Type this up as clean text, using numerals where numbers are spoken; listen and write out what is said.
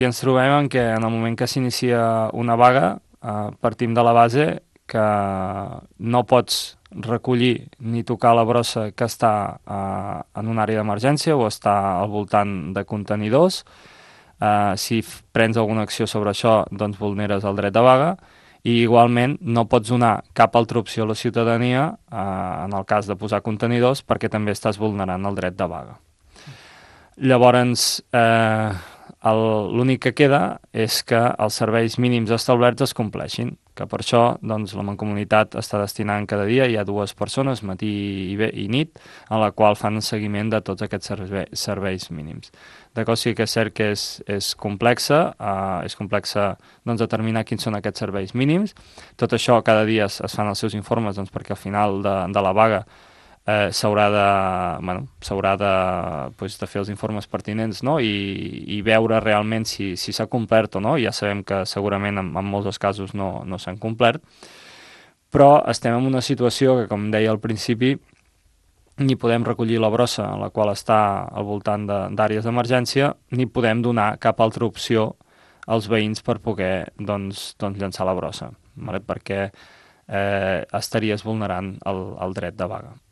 I ens trobem en què en el moment que s'inicia una vaga partim de la base que no pots recollir ni tocar la brossa que està en una àrea d'emergència o està al voltant de contenidors. Si prens alguna acció sobre això, doncs vulneres el dret de vaga, i igualment no pots donar cap altra opció a la ciutadania en el cas de posar contenidors perquè també estàs vulnerant el dret de vaga. Llavors, l'únic que queda és que els serveis mínims establerts es compleixin, que per això doncs, la Mancomunitat està destinant cada dia, hi ha 2 persones, matí i nit, en la qual fan seguiment de tots aquests serveis mínims. D'acord, sí que és cert que és complexa doncs, determinar quins són aquests serveis mínims. Tot això cada dia es fan els seus informes doncs, perquè al final de la vaga s'haurà de fer els informes pertinents, no? I veure realment si s'ha complert o no. Ja sabem que segurament en molts dels casos no s'han complert, però estem en una situació que, com deia al principi, ni podem recollir la brossa en la qual està al voltant d'àrees d'emergència, ni podem donar cap altra opció als veïns per poder doncs, llançar la brossa, vale? Perquè estaries vulnerant el dret de vaga.